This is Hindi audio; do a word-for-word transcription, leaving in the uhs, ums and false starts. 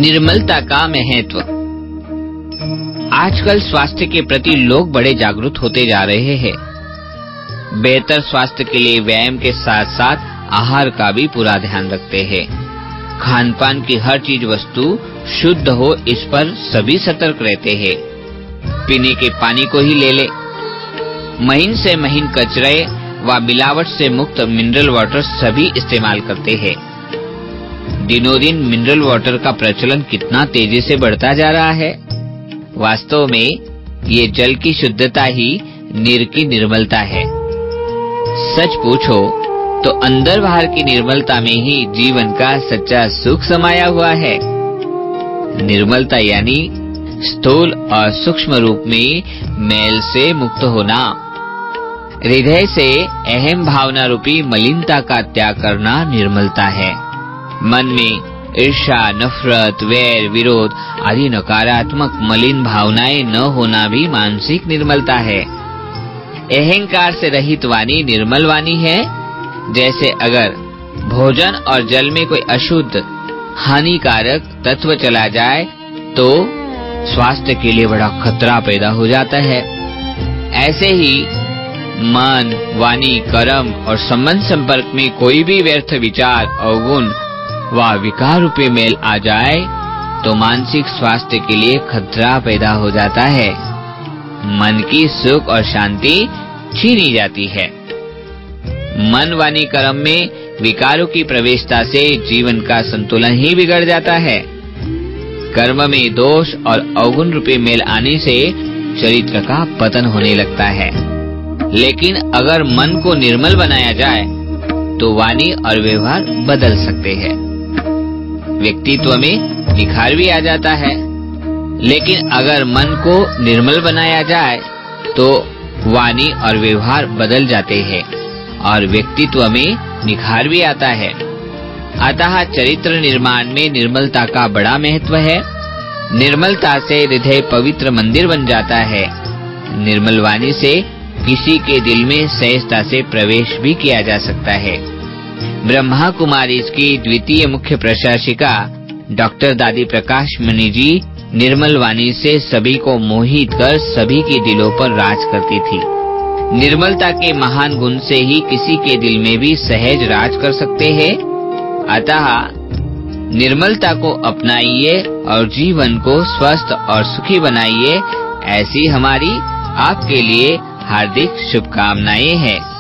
निर्मलता का महत्व। आजकल स्वास्थ्य के प्रति लोग बड़े जागरूक होते जा रहे हैं। बेहतर स्वास्थ्य के लिए व्यायाम के साथ साथ आहार का भी पूरा ध्यान रखते हैं। खान पान की हर चीज वस्तु शुद्ध हो, इस पर सभी सतर्क रहते हैं। पीने के पानी को ही ले ले, महीन से महीन कचरे व मिलावट से मुक्त मिनरल वाटर सभी इस्तेमाल करते हैं। दिनों दिन मिनरल वाटर का प्रचलन कितना तेजी से बढ़ता जा रहा है। वास्तव में ये जल की शुद्धता ही नीर की निर्मलता है। सच पूछो तो अंदर बाहर की निर्मलता में ही जीवन का सच्चा सुख समाया हुआ है। निर्मलता यानी स्थूल और सूक्ष्म रूप में मैल से मुक्त होना, हृदय से अहम भावना रूपी मलिनता का त्याग करना निर्मलता है। मन में ईर्ष्या, नफरत, वैर, विरोध आदि नकारात्मक मलिन भावनाएं न होना भी मानसिक निर्मलता है। अहंकार से रहित वाणी निर्मल वाणी है। जैसे अगर भोजन और जल में कोई अशुद्ध हानिकारक तत्व चला जाए तो स्वास्थ्य के लिए बड़ा खतरा पैदा हो जाता है। ऐसे ही मन, वाणी, कर्म और संबंध संपर्क में कोई भी व्यर्थ विचार, अवगुण व विकार रूपी मेल आ जाए तो मानसिक स्वास्थ्य के लिए खतरा पैदा हो जाता है। मन की सुख और शांति छीनी जाती है। मन, वाणी, कर्म में विकारों की प्रवेशता से जीवन का संतुलन ही बिगड़ जाता है। कर्म में दोष और अवगुण रूपी मेल आने से चरित्र का पतन होने लगता है। लेकिन अगर मन को निर्मल बनाया जाए तो वाणी और व्यवहार बदल सकते हैं। व्यक्तित्व में निखार भी आ जाता है। लेकिन अगर मन को निर्मल बनाया जाए तो वाणी और व्यवहार बदल जाते हैं और व्यक्तित्व में निखार भी आता है। अतः चरित्र निर्माण में निर्मलता का बड़ा महत्व है। निर्मलता से हृदय पवित्र मंदिर बन जाता है। निर्मल वाणी से किसी के दिल में सहजता से प्रवेश भी किया जा सकता है। ब्रह्मा कुमारी की द्वितीय मुख्य प्रशासिका डॉक्टर दादी प्रकाश मणि जी निर्मल वाणी से सभी को मोहित कर सभी के दिलों पर राज करती थी। निर्मलता के महान गुण से ही किसी के दिल में भी सहज राज कर सकते हैं। अतः निर्मलता को अपनाइए और जीवन को स्वस्थ और सुखी बनाइए। ऐसी हमारी आपके लिए हार्दिक शुभकामनाएं हैं।